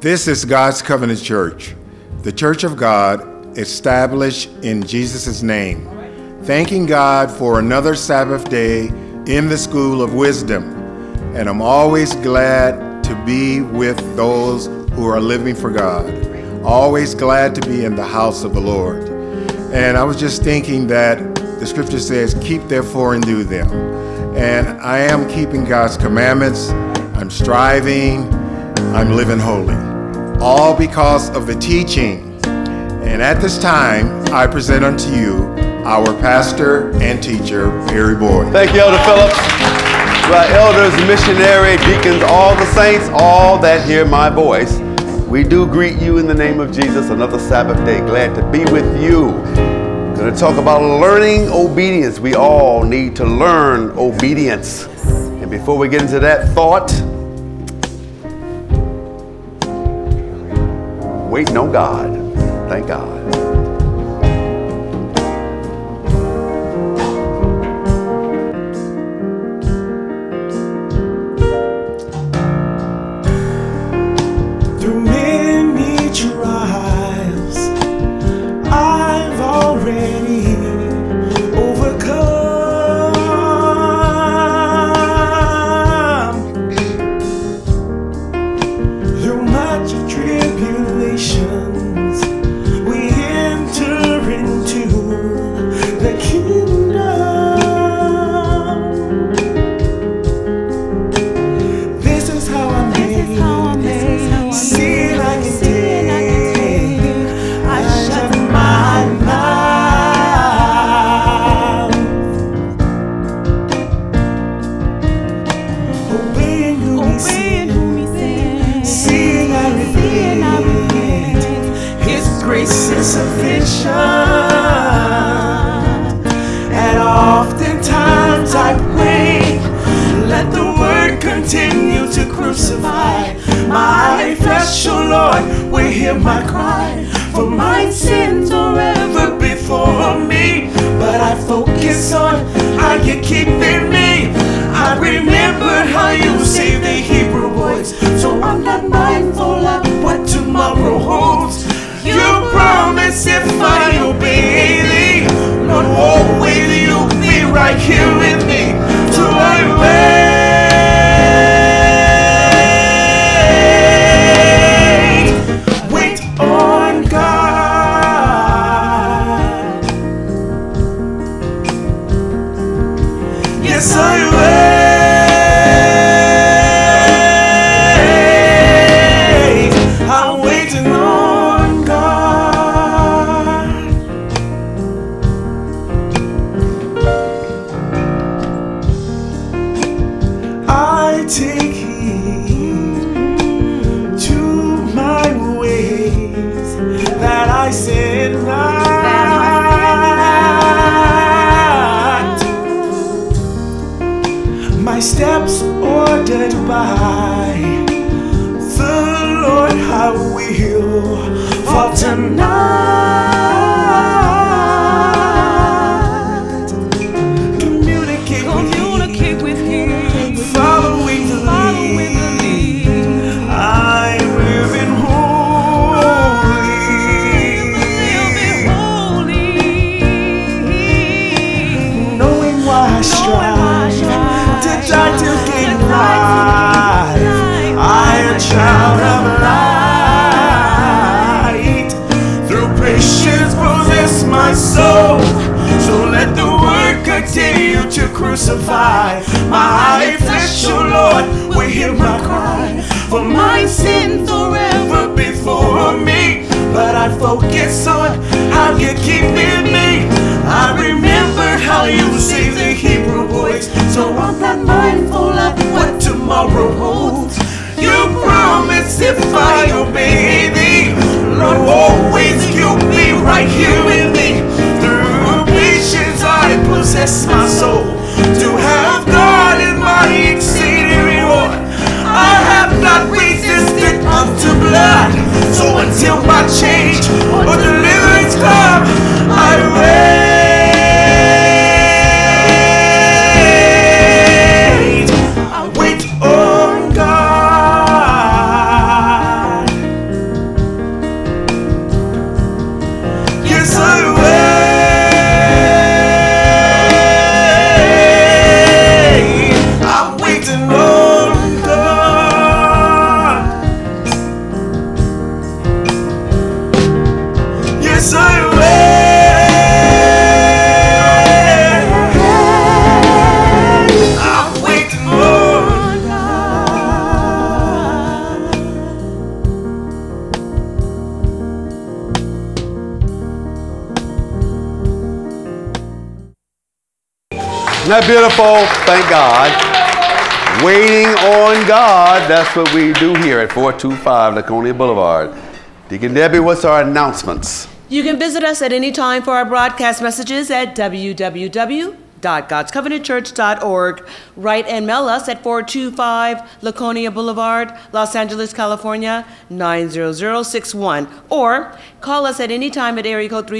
This is God's Covenant Church, the Church of God established in Jesus' name, thanking God for another Sabbath day in the School of Wisdom. And I'm always glad to be with those who are living for God. Always glad to be in the house of the Lord. And I was just thinking that the scripture says, keep therefore and do them. And I am keeping God's commandments. I'm striving. I'm living holy. All because of the teaching. And at this time, I present unto you our pastor and teacher, Perry Boyd. Thank you, Elder Phillips. To our elders, missionary, deacons, all the saints, all that hear my voice, we do greet you in the name of Jesus. Another Sabbath day. Glad to be with you. Going to talk about learning obedience. We all need to learn obedience. And before we get into that thought, waiting on God. Thank God. Through many trials, I've already overcome. Through much tribulations, we enter into the kingdom. This is how I made it. Sin I can take. I shut my mouth. Obeying who we sin. Seeing I repent. His grace is sufficient. And oftentimes I pray, let the word continue to crucify my flesh, oh Lord, will hear my cry. For my sins are ever before me, but I focus on how you keeping me. I remember how you saved the Hebrew boys, so I'm not mindful of what tomorrow holds. You promise if I obey thee, Lord, always you'll be right here with me. So I wait on God. Yes, I wait. I'm waiting on God. I take heed to my ways that I sin not. My steps ordered by the Lord, I will falter not. Communicate with Him, following the lead. I'm living holy, knowing why I strive to die to gain life. I am a child of light. Through patience possess my soul. So let the word continue to crucify my flesh, oh Lord, will hear my cry. For my sins are ever before me, but I focus on how you're keeping me. I remember how you saved the Hebrew boys, so I'm not mindful of what tomorrow holds. You promise if I obey thee, Lord, always you'll be right here with me. Through patience I possess my soul, to have God in my exceeding reward. I have not resisted unto blood, so until my change or deliverance come, I wait. I wait on God. Isn't that beautiful? Thank God. Waiting on God. That's what we do here at 425 Laconia Boulevard. Deacon Debbie, what's our announcements? You can visit us at any time for our broadcast messages at www.godscovenantchurch.org. Write and mail us at 425 Laconia Boulevard, Los Angeles, California, 90061. Or call us at any time at area code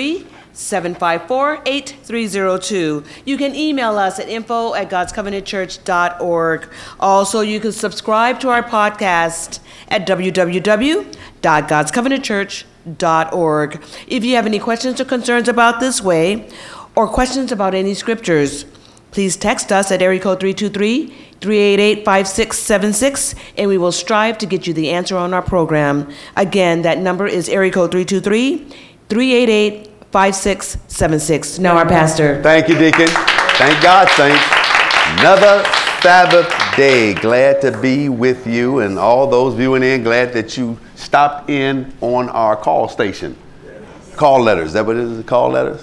323-754-8302. You can email us at info@godscovenantchurch.org. Also, you can subscribe to our podcast at www.godscovenantchurch.org. If you have any questions or concerns about this way, or questions about any scriptures, please text us at area code 323-388-5676, and we will strive to get you the answer on our program. Again, that number is area code 323-388-5676. Now our pastor. Thank you, Deacon. Thank God, saints. Another Sabbath day. Glad to be with you, and all those viewing in, glad that you stopped in on our call station. Call letters. Is that what it is? Call letters?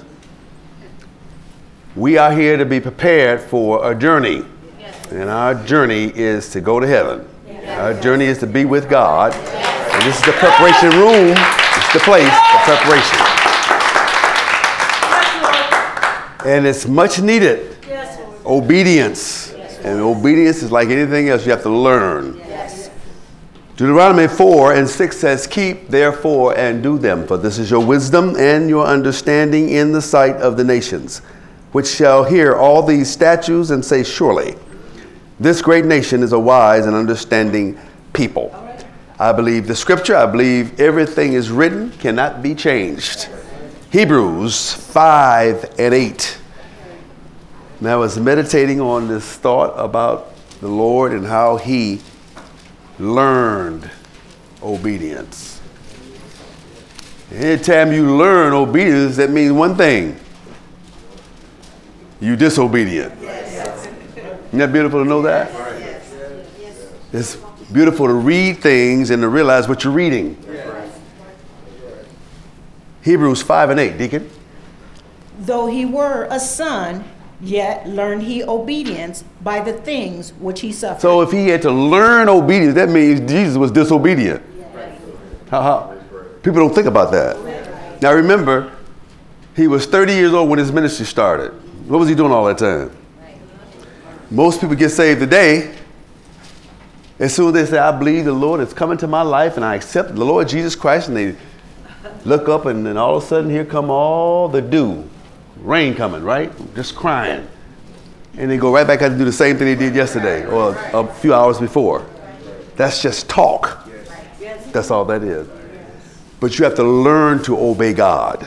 We are here to be prepared for a journey. And our journey is to go to heaven. Our journey is to be with God. And this is the preparation room. It's the place for preparation. And it's much needed. Obedience. And obedience is like anything else, you have to learn. Deuteronomy 4:6 says, "Keep therefore and do them, for this is your wisdom and your understanding in the sight of the nations, which shall hear all these statutes and say, surely, this great nation is a wise and understanding people." I believe the scripture, I believe everything is written, cannot be changed. Hebrews 5:8. And I was meditating on this thought about the Lord and how he learned obedience. Anytime you learn obedience, that means one thing. You disobedient. Isn't that beautiful to know that? It's beautiful to read things and to realize what you're reading. Hebrews 5:8, Deacon. Though he were a son, yet learned he obedience by the things which he suffered. So if he had to learn obedience, that means Jesus was disobedient. People don't think about that. Now remember, he was 30 years old when his ministry started. What was he doing all that time? Most people get saved today. As soon as they say, I believe the Lord is coming to my life and I accept the Lord Jesus Christ, and they look up and then all of a sudden here come all the dew. Rain coming, right? Just crying. And they go right back out to do the same thing they did yesterday or a few hours before. That's just talk. That's all that is. But you have to learn to obey God.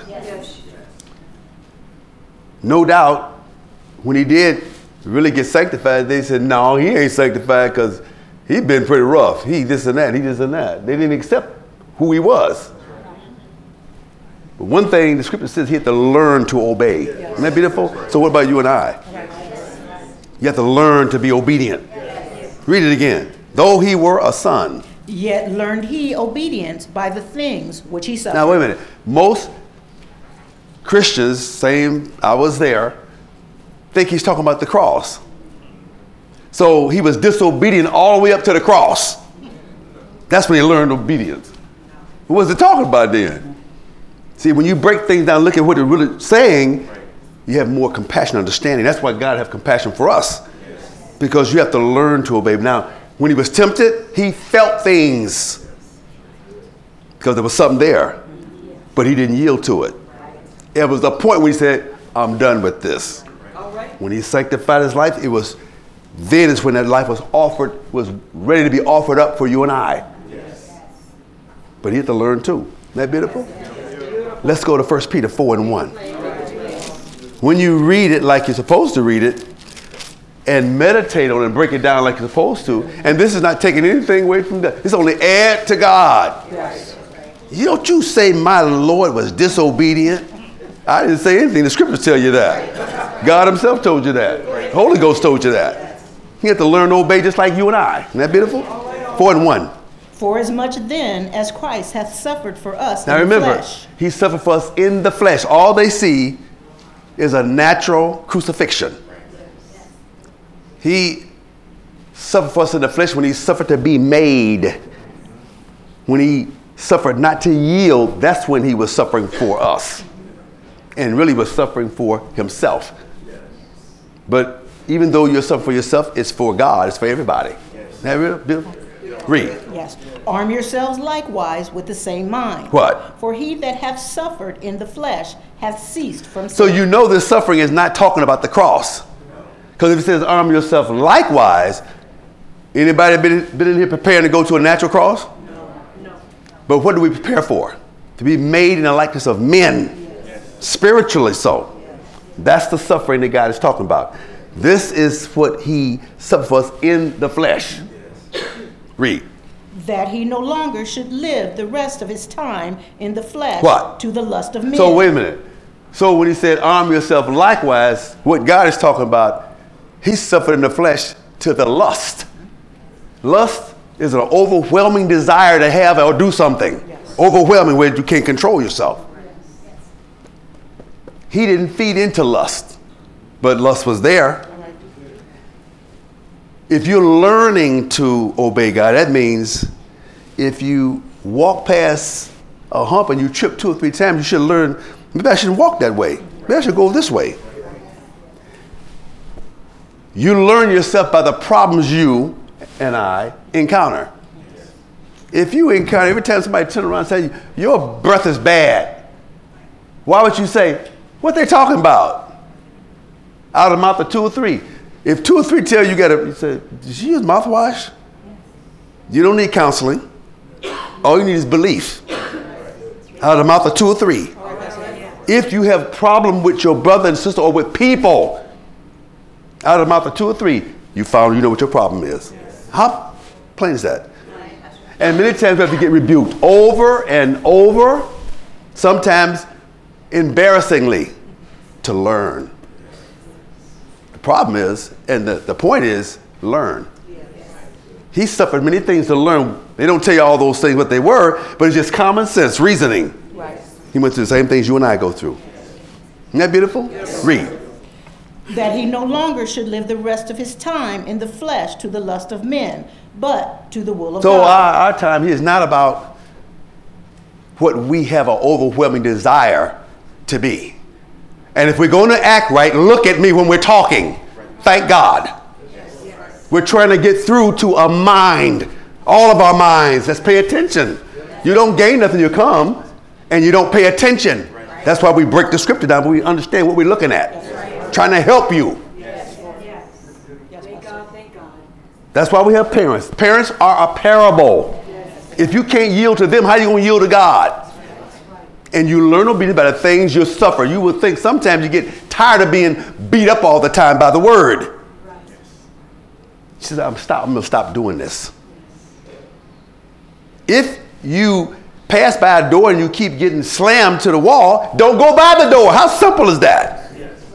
No doubt, when he did really get sanctified, they said, no, he ain't sanctified because he's been pretty rough. He this and that, he this and that. They didn't accept who he was. But one thing the scripture says, he had to learn to obey. Isn't that beautiful? So what about you and I? You have to learn to be obedient. Read it again. Though he were a son, yet learned he obedience by the things which he suffered. Now wait a minute. Most Christians, saying I was there, think he's talking about the cross. So he was disobedient all the way up to the cross. That's when he learned obedience. What was it talking about then? See, when you break things down, look at what it's really saying, you have more compassion, understanding. That's why God has compassion for us. Because you have to learn to obey. Now, when he was tempted, he felt things. Because there was something there. But he didn't yield to it. It was a point when he said, I'm done with this. When he sanctified his life, then is when that life was ready to be offered up for you and I. But he had to learn too. Isn't that beautiful? Let's go to 1 Peter 4:1. When you read it like you're supposed to read it, and meditate on it and break it down like you're supposed to, and this is not taking anything away from that. It's only add to God. Don't you say my Lord was disobedient? I didn't say anything. The scriptures tell you that. God himself told you that. The Holy Ghost told you that. You have to learn to obey just like you and I. Isn't that beautiful? 4:1. For as much then as Christ hath suffered for us now in remember, the flesh. He suffered for us in the flesh. All they see is a natural crucifixion. He suffered for us in the flesh when he suffered to be made. When he suffered not to yield, that's when he was suffering for us. And really was suffering for himself. But even though you're suffering for yourself, it's for God. It's for everybody. Is that real, Bill? Read. Yes. Arm yourselves likewise with the same mind. What? For he that hath suffered in the flesh hath ceased from sin. So you know this suffering is not talking about the cross. Because if it says arm yourself likewise, anybody been in here preparing to go to a natural cross? No. But what do we prepare for? To be made in the likeness of men. Spiritually so. That's the suffering that God is talking about. This is what he suffered for us in the flesh. Read. That he no longer should live the rest of his time in the flesh. What? To the lust of men. So wait a minute. So when he said arm yourself likewise, what God is talking about, he suffered in the flesh to the lust. Lust is an overwhelming desire to have or do something. Yes. Overwhelming where you can't control yourself. He didn't feed into lust, but lust was there. If you're learning to obey God, that means if you walk past a hump and you trip 2 or 3 times, you should learn, maybe I shouldn't walk that way. Maybe I should go this way. You learn yourself by the problems you and I encounter. If you encounter, every time somebody turns around and says, your breath is bad, why would you say, what they talking about? Out of the mouth of 2 or 3. If 2 or 3 tell you gotta, you say, did she use mouthwash? You don't need counseling. All you need is belief. Out of the mouth of 2 or 3. If you have problem with your brother and sister or with people, out of the mouth of 2 or 3, you know what your problem is. How plain is that? And many times we have to get rebuked over and over, sometimes embarrassingly, to learn. The problem is, and the point is, learn. He suffered many things to learn. They don't tell you all those things what they were, but it's just common sense, reasoning. Right. He went through the same things you and I go through. Isn't that beautiful? Yes. Read. That he no longer should live the rest of his time in the flesh to the lust of men, but to the will of God. So our time here is not about what we have an overwhelming desire to be. And if we're going to act right, look at me when we're talking. Thank God. We're trying to get through to a mind, all of our minds. Let's pay attention. You don't gain nothing, you come, and you don't pay attention. That's why we break the scripture down, but we understand what we're looking at. Trying to help you. Thank God. That's why we have parents. Parents are a parable. If you can't yield to them, how are you going to yield to God? And you learn obedience by the things you suffer. You will think sometimes you get tired of being beat up all the time by the word. She says, I'm going to stop doing this. If you pass by a door and you keep getting slammed to the wall, don't go by the door. How simple is that?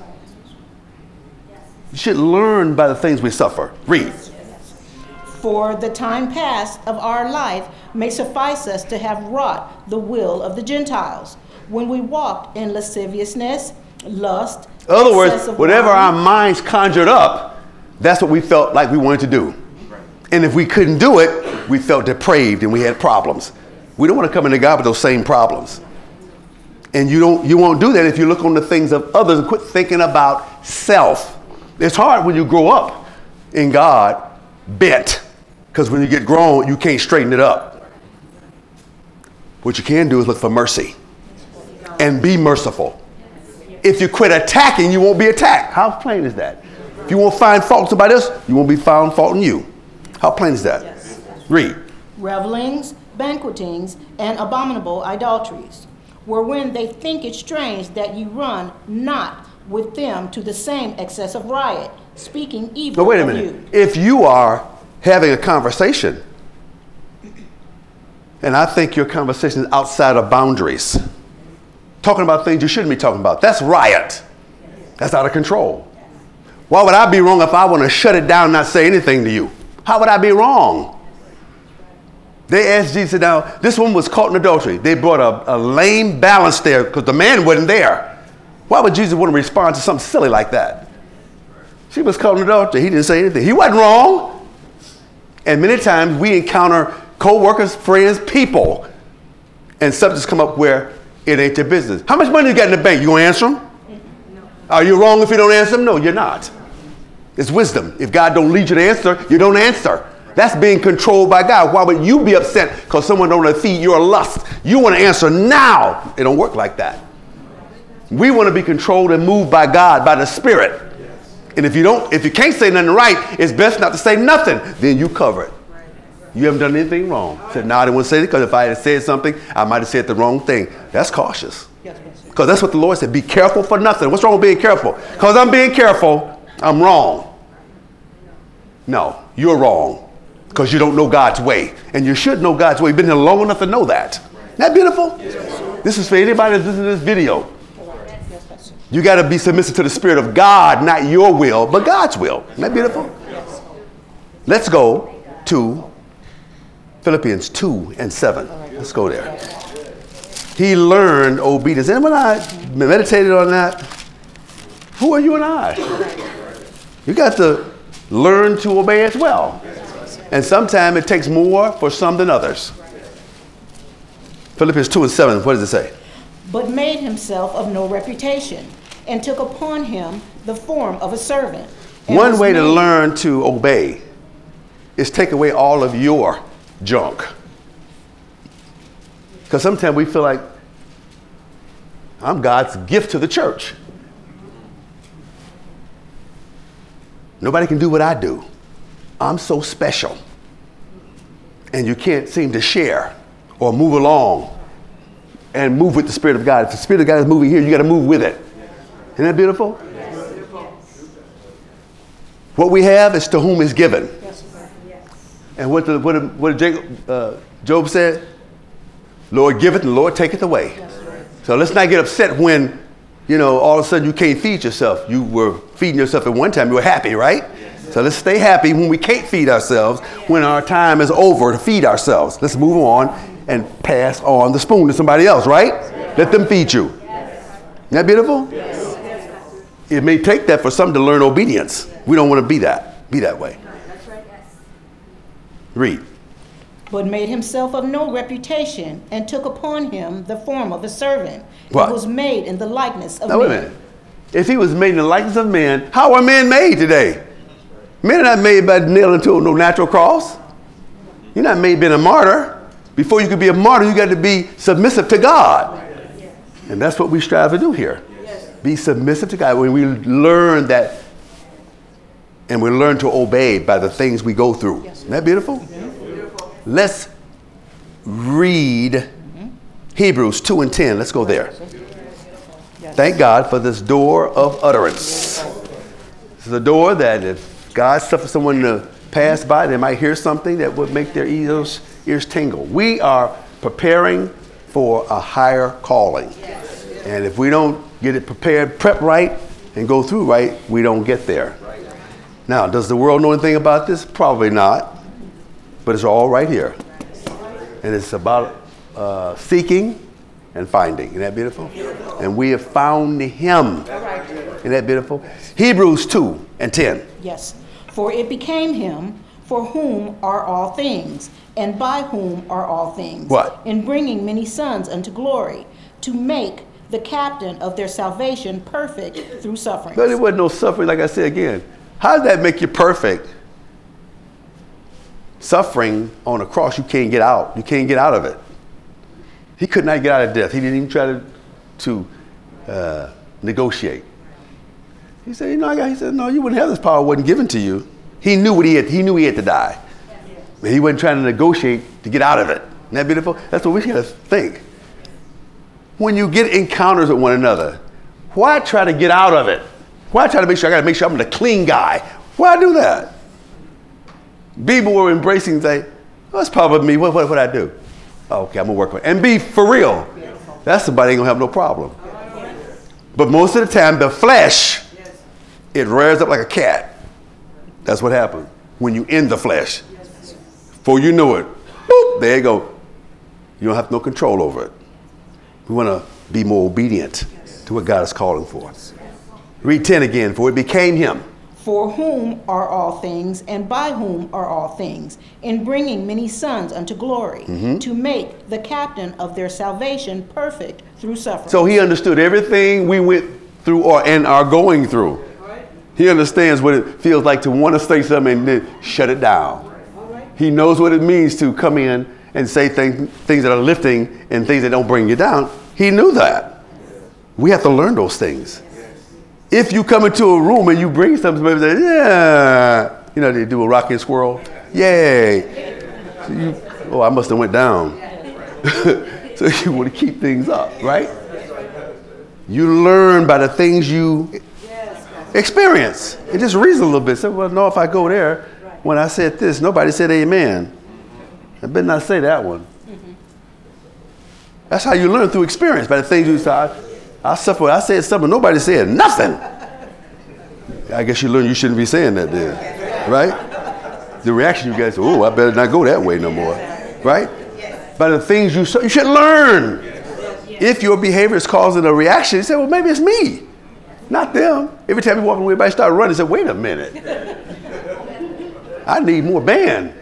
You should learn by the things we suffer. Read. For the time past of our life may suffice us to have wrought the will of the Gentiles, when we walked in lasciviousness, lust. In other words, whatever our minds conjured up, that's what we felt like we wanted to do. And if we couldn't do it, we felt depraved and we had problems. We don't want to come into God with those same problems. And you won't do that if you look on the things of others and quit thinking about self. It's hard when you grow up in God bent, because when you get grown, you can't straighten it up. What you can do is look for mercy and be merciful. If you quit attacking, you won't be attacked. How plain is that? If you won't find fault in somebody else, you won't be found fault in you. How plain is that? Read. Revelings, banquetings, and abominable idolatries, wherein they think it strange that ye run not with them to the same excess of riot, speaking evil But wait a of minute. you. If you are having a conversation, and I think your conversation is outside of boundaries, talking about things you shouldn't be talking about, that's riot. That's out of control. Why would I be wrong if I want to shut it down and not say anything to you? How would I be wrong? They asked Jesus now, this woman was caught in adultery. They brought a lame balance there because the man wasn't there. Why would Jesus want to respond to something silly like that? She was caught in adultery. He didn't say anything. He wasn't wrong. And many times we encounter co-workers, friends, people, and subjects come up where it ain't your business. How much money you got in the bank? You gonna answer them? No. Are you wrong if you don't answer them? No, you're not. It's wisdom. If God don't lead you to answer, you don't answer. That's being controlled by God. Why would you be upset because someone don't want to feed your lust? You want to answer now. It don't work like that. We want to be controlled and moved by God, by the Spirit. And if you can't say nothing right, it's best not to say nothing. Then you cover it. You haven't done anything wrong. Said, no, I didn't want to say it because if I had said something, I might have said the wrong thing. That's cautious. Because that's what the Lord said. Be careful for nothing. What's wrong with being careful? Because I'm being careful, I'm wrong. No, you're wrong. Because you don't know God's way. And you should know God's way. You've been here long enough to know that. Isn't that beautiful? This is for anybody that's listening to this video. You got to be submissive to the Spirit of God, not your will, but God's will. Isn't that beautiful? Let's go to Philippians 2:7. Let's go there. He learned obedience. And when I meditated on that, who are you and I? You got to learn to obey as well. And sometimes it takes more for some than others. Philippians 2:7, what does it say? But made himself of no reputation, and took upon him the form of a servant. One way to learn to obey is take away all of your junk. Because sometimes we feel like I'm God's gift to the church. Nobody can do what I do. I'm so special. And you can't seem to share or move along and move with the Spirit of God. If the Spirit of God is moving here, you got to move with it. Isn't that beautiful? Yes. What we have is to whom is given. Yes. And what did Job said? Lord giveth and the Lord taketh away. Yes. So let's not get upset when, all of a sudden you can't feed yourself. You were feeding yourself at one time. You were happy, right? Yes. So let's stay happy when we can't feed ourselves, when our time is over to feed ourselves. Let's move on and pass on the spoon to somebody else, right? Yes. Let them feed you. Yes. Isn't that beautiful? Yes. It may take that for some to learn obedience. We don't want to be that way. That's right, yes. Read. But made himself of no reputation, and took upon him the form of a servant, what? And was made in the likeness of now, men. Wait a minute. If he was made in the likeness of men, how are men made today? Men are not made by nailing to no natural cross. You're not made being a martyr. Before you could be a martyr, you got to be submissive to God. And that's what we strive to do here. Be submissive to God. When we learn that, and we learn to obey by the things we go through. Isn't that beautiful? Let's read Hebrews 2:10. Let's go there. Thank God for this door of utterance. This is a door that if God suffers someone to pass by, they might hear something that would make their ears tingle. We are preparing for a higher calling. And if we don't get it prepared, prep right, and go through right, we don't get there. Now, does the world know anything about this? Probably not. But it's all right here. And it's about seeking and finding. Isn't that beautiful? And we have found him. Isn't that beautiful? Hebrews 2:10. Yes. For it became him for whom are all things, and by whom are all things. What? In bringing many sons unto glory, to make the captain of their salvation perfect through suffering. But it wasn't no suffering, like I said again. How does that make you perfect? Suffering on a cross, you can't get out. You can't get out of it. He could not get out of death. He didn't even try to negotiate. He said, he said, no, you wouldn't have this power. It wasn't given to you. He knew what he had to die. And he wasn't trying to negotiate to get out of it. Isn't that beautiful? That's what we got to think. When you get encounters with one another, why try to get out of it? Why try to make sure I'm the clean guy? Why do that? People were embracing and say, oh, that's probably me. What I do? Oh, okay, I'm going to work on it. And be for real. That's somebody ain't going to have no problem. But most of the time, the flesh, it rears up like a cat. That's what happens when you in the flesh. Before you know it, boop, there you go. You don't have no control over it. We want to be more obedient to what God is calling for. Read 10 again. For it became him. For whom are all things, and by whom are all things, in bringing many sons unto glory, to make the captain of their salvation perfect through suffering. So he understood everything we went through and are going through. He understands what it feels like to want to say something and then shut it down. He knows what it means to come in and say things that are lifting and things that don't bring you down. He knew that. We have to learn those things. If you come into a room and you bring something, somebody say, yeah, you know, they do a rocking squirrel. Yay. So I must have went down. So you want to keep things up, right? You learn by the things you experience. And just reason a little bit. So, well, no, if I go there, when I said this, nobody said amen. I better not say that one. That's how you learn, through experience, by the things you saw. I suffered. I said something. Nobody said nothing. I guess you learn you shouldn't be saying that then, right? The reaction you get is, oh, I better not go that way no more, right? By the things you should learn. If your behavior is causing a reaction, you say, well, maybe it's me, not them. Every time you walk away, everybody start running. Say, wait a minute. I need more band.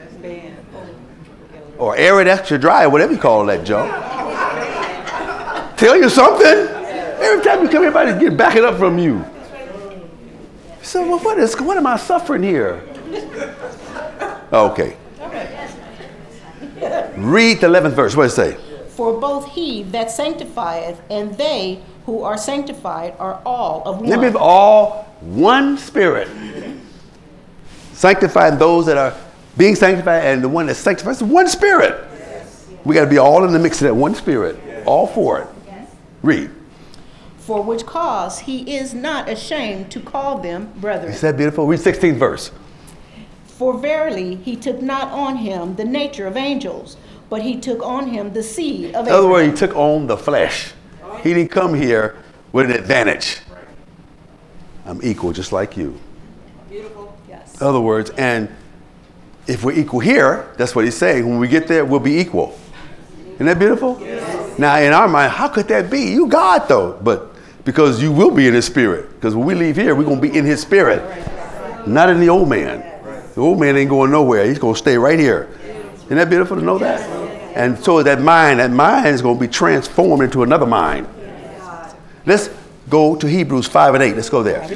Or air it extra dry, or whatever you call that junk. Tell you something. Every time you come, everybody get backing up from you. So well, what am I suffering here? Okay. Read the 11th verse. What does it say? For both he that sanctifieth and they who are sanctified are all of one. Let me all one spirit. Sanctifying those that are being sanctified, and the one that sanctifies, one spirit. We got to be all in the mix of that one spirit. All for it. Read. For which cause he is not ashamed to call them brethren. Is that beautiful? Read 16th verse. For verily he took not on him the nature of angels, but he took on him the seed of Abraham. In other words, he took on the flesh. He didn't come here with an advantage. I'm equal just like you. Beautiful. Yes. In other words, and if we're equal here, that's what he's saying. When we get there, we'll be equal. Isn't that beautiful? Yes. Now, in our mind, how could that be? You God, though. But because you will be in his spirit. Because when we leave here, we're going to be in his spirit. Not in the old man. The old man ain't going nowhere. He's going to stay right here. Isn't that beautiful to know that? And so that mind is going to be transformed into another mind. Let's go to Hebrews 5 and 8. Let's go there.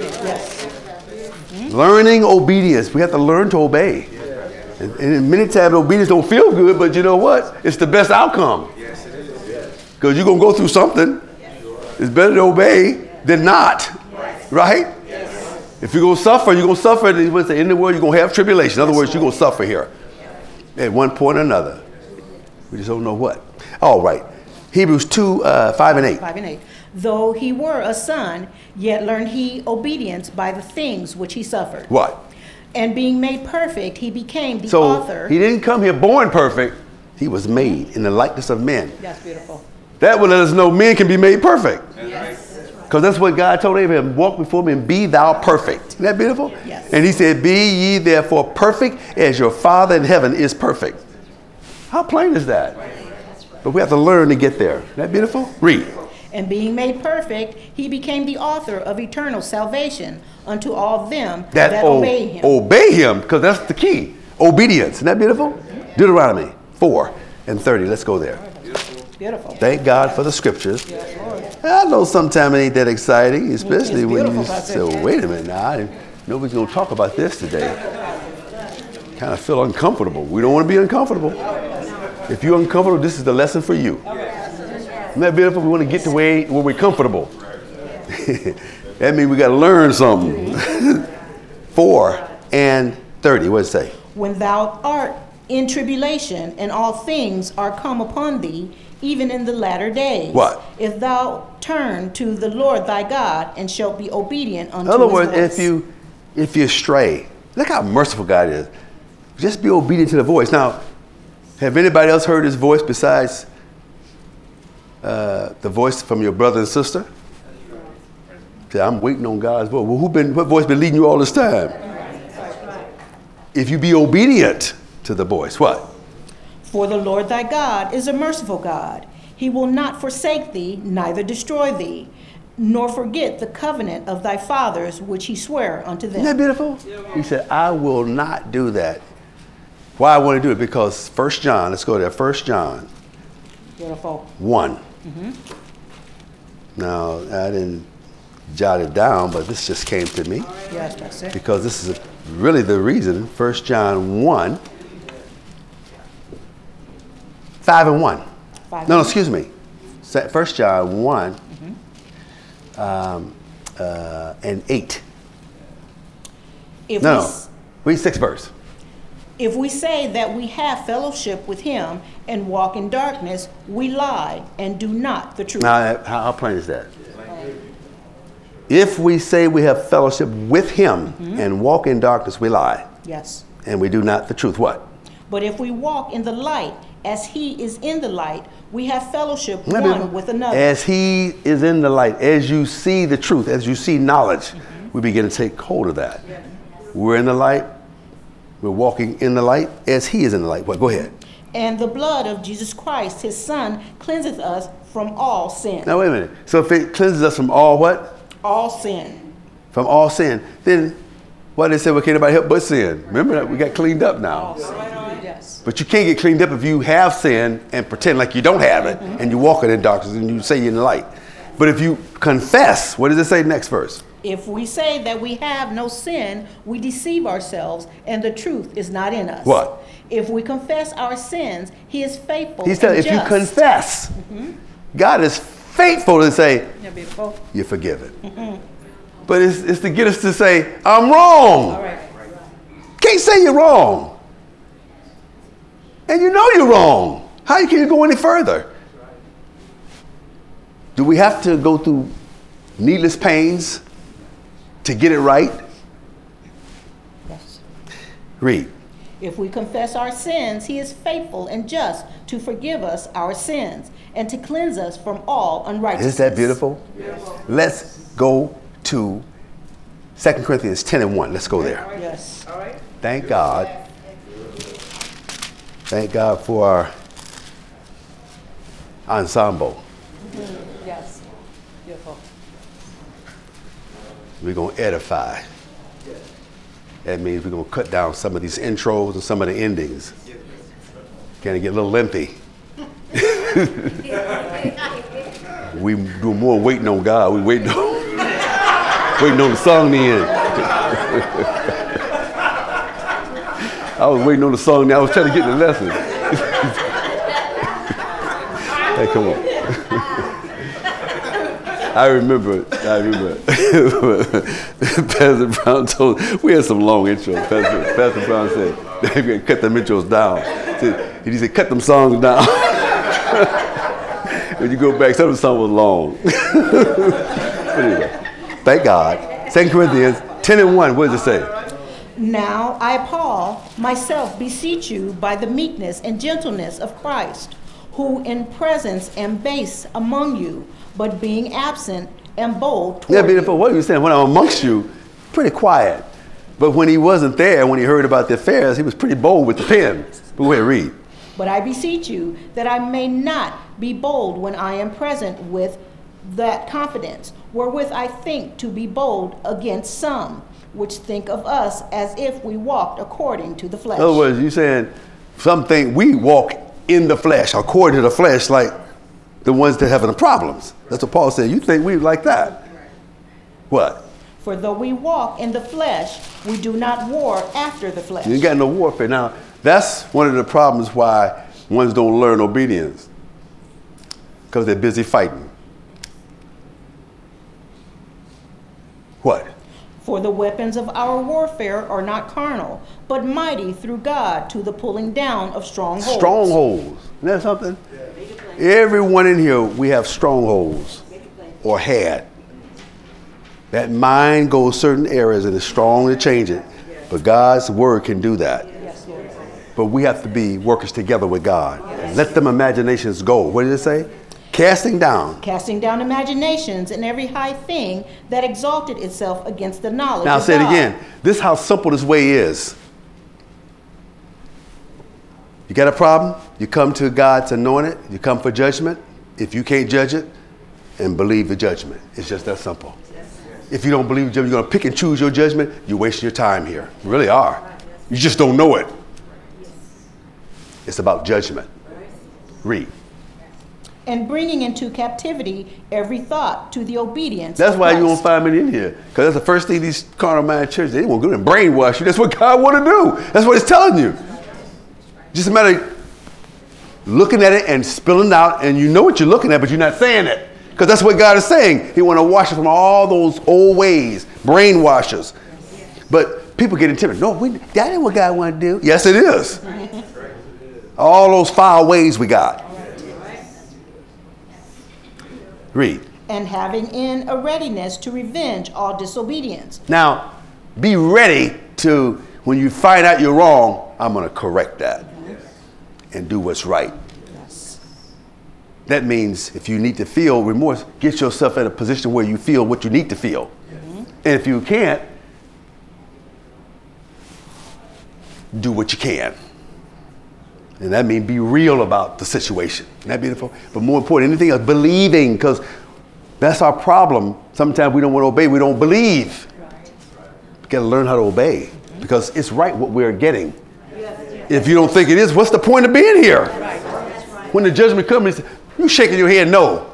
Learning obedience. We have to learn to obey. And many times obedience don't feel good, but you know what? It's the best outcome. Because you're going to go through something. It's better to obey than not. Right? If you're going to suffer, you're going to suffer. In the world, you're going to have tribulation. In other words, you're going to suffer here. At one point or another. We just don't know what. All right. Hebrews 2, 5 and 8. 5 and 8. Though he were a son, yet learned he obedience by the things which he suffered. What? And being made perfect, he became the author. He didn't come here born perfect. He was made in the likeness of men. That's beautiful. That will let us know men can be made perfect. Because that's what God told Abraham. Walk before me and be thou perfect. Isn't that beautiful? Yes. And he said, be ye therefore perfect as your Father in heaven is perfect. How plain is that? But we have to learn to get there. Isn't that beautiful? Read. And being made perfect, he became the author of eternal salvation unto all them that obey him. Obey him, because that's the key. Obedience. Isn't that beautiful? Deuteronomy 4 and 30. Let's go there. Beautiful. Thank God for the scriptures. I know sometimes it ain't that exciting, especially when you say, wait a minute now, nobody's going to talk about this today. Kind of feel uncomfortable. We don't want to be uncomfortable. If you're uncomfortable, this is the lesson for you. Isn't that beautiful? We want to get to where we're comfortable. That means we got to learn something. 4 and 30, what does it say? When thou art in tribulation, and all things are come upon thee, even in the latter days. What? If thou turn to the Lord thy God, and shalt be obedient unto his In other words, voice. if you stray, look how merciful God is. Just be obedient to the voice. Now, have anybody else heard his voice besides the voice from your brother and sister? Say, I'm waiting on God's voice. Well, what voice been leading you all this time? If you be obedient to the voice, what? For the Lord thy God is a merciful God. He will not forsake thee, neither destroy thee. nor forget the covenant of thy fathers which he sware unto them. Isn't that beautiful? He said, I will not do that. Why I want to do it? Because 1 John, let's go there, 1 John Beautiful. 1. Now, I didn't jot it down, but this just came to me Yes, that's it. because this is really the reason. 1 John 1, 5 and 1. No, excuse me. 1 John 1 and 8. If No, we, no. Read 6th verse. if we say that we have fellowship with him and walk in darkness, we lie and do not the truth. Now, how plain is that? If we say we have fellowship with him and walk in darkness, we lie. Yes. And we do not the truth. What? But if we walk in the light as he is in the light, we have fellowship Maybe one with another. As he is in the light, as you see the truth, as you see knowledge, we begin to take hold of that. We're in the light. We're walking in the light as he is in the light. What? Go ahead. And the blood of Jesus Christ, his son, cleanseth us from all sin. Now, wait a minute. So if it cleanses us from all what? All sin. From all sin. Then what they said, well, can't nobody help but sin. Remember that we got cleaned up now. Yes. But you can't get cleaned up if you have sin and pretend like you don't have it and you're walking in darkness and you say you're in the light. But if you confess, what does it say next verse? If we say that we have no sin, we deceive ourselves, and the truth is not in us. What? If we confess our sins, he is faithful He said, and if you just. confess, God is faithful to say, Yeah, beautiful. you're forgiven. But it's to get us to say, I'm wrong. All right. Can't say you're wrong. And you know you're wrong. How can you go any further? Do we have to go through needless pains to get it right? Yes. Read. If we confess our sins, he is faithful and just to forgive us our sins and to cleanse us from all unrighteousness. Isn't that beautiful? Let's go to 2 Corinthians 10 and 1. Let's go there. Yes. Thank God. Thank God for our ensemble. Yes. Beautiful. We're going to edify. That means we're going to cut down some of these intros and some of the endings. Can it get a little lengthy? We do more waiting on God. We waiting on the song to end. I was waiting on the song. Now I was trying to get the lesson. Hey, come on. I remember Pastor Brown told, we had some long intros. Pastor Brown said, you got to cut them intros down. He said, cut them songs down. When you go back, some of the song was long. But anyway, thank God. 2 Corinthians 10 and 1, what does it say? Now I, Paul, myself beseech you by the meekness and gentleness of Christ, who in presence am base among you, but being absent am bold toward Yeah, beautiful. What are you saying? When I'm amongst you, pretty quiet. But when he wasn't there, when he heard about the affairs, he was pretty bold with the pen. But go ahead, read. But I beseech you that I may not be bold when I am present with that confidence, wherewith I think to be bold against some, which think of us as if we walked according to the flesh. In other words, you're saying some think we walk in the flesh, according to the flesh, like the ones that having the problems. That's what Paul said. You think we like that? What? For though we walk in the flesh, we do not war after the flesh. You ain't got no warfare. Now, that's one of the problems why ones don't learn obedience. Because they're busy fighting. What? For the weapons of our warfare are not carnal, but mighty through God to the pulling down of strongholds. Strongholds. Isn't that something? Everyone in here, we have strongholds or had. That mind goes certain areas and is strong to change it. But God's word can do that. Yes, Lord. But we have to be workers together with God. Let them imaginations go. What did it say? Casting down. Casting down imaginations and every high thing that exalted itself against the knowledge Now of say it God. again. This is how simple this way is. You got a problem? You come to God's anointed. You come for judgment. If you can't judge it, and believe the judgment. It's just that simple. If you don't believe the judgment, you're going to pick and choose your judgment, you're wasting your time here. You really are. You just don't know it. It's about judgment. Read. And bringing into captivity every thought to the obedience That's of why you Christ. won't find me in here. Because that's the first thing these carnal minded churches, they won't go and brainwash you. That's what God want to do. That's what he's telling you. Just a matter of looking at it and spilling it out, and you know what you're looking at, but you're not saying it. Because that's what God is saying. He want to wash us from all those old ways, brainwashers. But people get intimidated. No, that ain't what God want to do. Yes, it is. All those foul ways we got. Read. And having in a readiness to revenge all disobedience. Now, be ready to, when you find out you're wrong, I'm going to correct that and do what's right. That means if you need to feel remorse, get yourself in a position where you feel what you need to feel. And if you can't, do what you can. And that means be real about the situation. Isn't that beautiful? But more important, anything else, believing, because that's our problem. Sometimes we don't want to obey. We don't believe. We got to learn how to obey because it's right what we're getting. If you don't think it is, what's the point of being here? When the judgment comes, you shaking your head, no.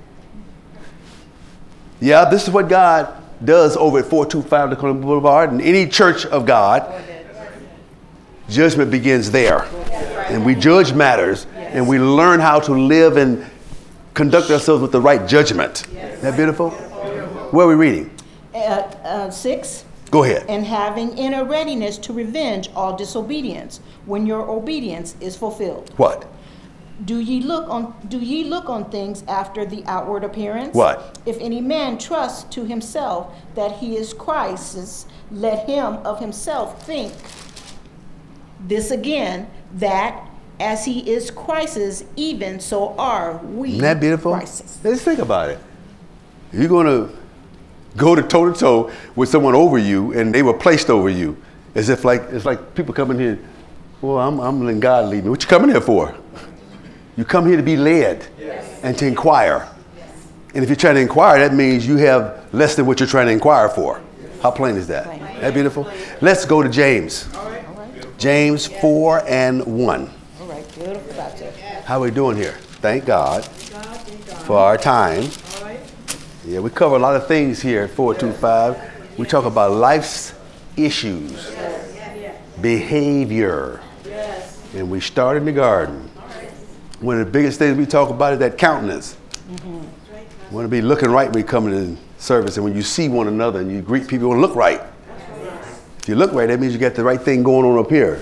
Yeah, this is what God does over at 425 Laconia Boulevard and any church of God. Judgment begins there. And we judge matters and we learn how to live and conduct ourselves with the right judgment. Isn't that beautiful? Where are we reading? 6. Go ahead. And having in a readiness to revenge all disobedience when your obedience is fulfilled. What? Do ye look on things after the outward appearance? What? If any man trusts to himself that he is Christ's, let him of himself think this again, that as he is Christ's, even so are we. Isn't that beautiful? Christ's. Let's think about it. You're going to go to toe-to-toe with someone over you and they were placed over you. As if it's like people coming here, well, I'm letting God lead me. What you coming here for? You come here to be led and to inquire. And if you're trying to inquire, that means you have less than what you're trying to inquire for. How plain is that? Isn't that beautiful? Let's go to James. James 4 and 1. All right, beautiful. That's it. How are we doing here? Thank God for our time. Yeah, we cover a lot of things here at 425. We talk about life's issues, behavior, and we start in the garden. One of the biggest things we talk about is that countenance. You want to be looking right when you come in service, and when you see one another and you greet people, you want to look right. If you look right, that means you got the right thing going on up here.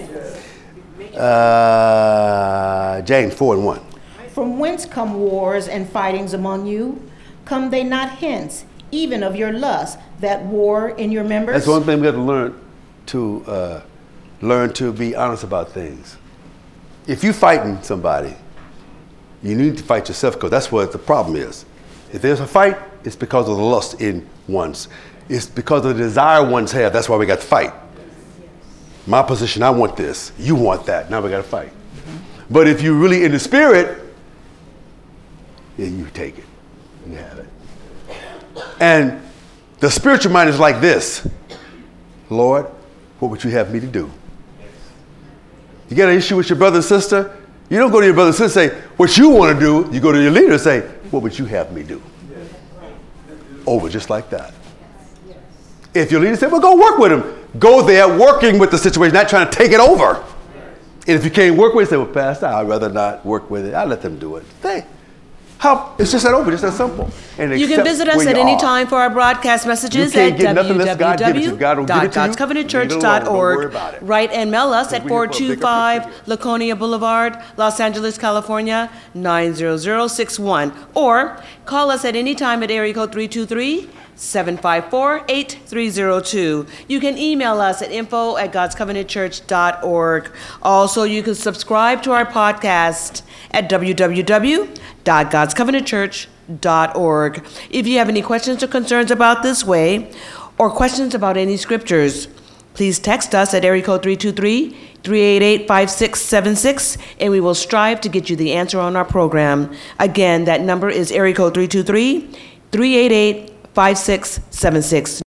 James 4 and 1. From whence come wars and fightings among you? Come they not hence, even of your lust, that war in your members? That's one thing we have to learn to be honest about things. If you're fighting somebody, you need to fight yourself because that's what the problem is. If there's a fight, it's because of the lust in one's. It's because of the desire one's have. That's why we got to fight. My position, I want this. You want that. Now we got to fight. But if you're really in the spirit, then you take it. You have it. And the spiritual mind is like this. Lord, what would you have me to do? You got an issue with your brother and sister? You don't go to your brother and sister and say, what you want to do. You go to your leader and say, what would you have me do? Over just like that. If your leader said, well, go work with him. Go there working with the situation, not trying to take it over. And if you can't work with it, say, well, Pastor, I'd rather not work with it. I'll let them do it. It's just that over, just that simple. And You can visit us at any time for our broadcast messages at www.godscovenantchurch.org. Write and mail us at 425 Laconia Boulevard, Los Angeles, California, 90061. Or call us at any time at area code 323-754-8302. You can email us at info@godscovenantchurch.org. Also, you can subscribe to our podcast at www.godscovenantchurch.org. If you have any questions or concerns about this way, or questions about any scriptures, Please text us at area code 323-388-5676, and we will strive to get you the answer on our program. Again, that number is area code 323-388-5676.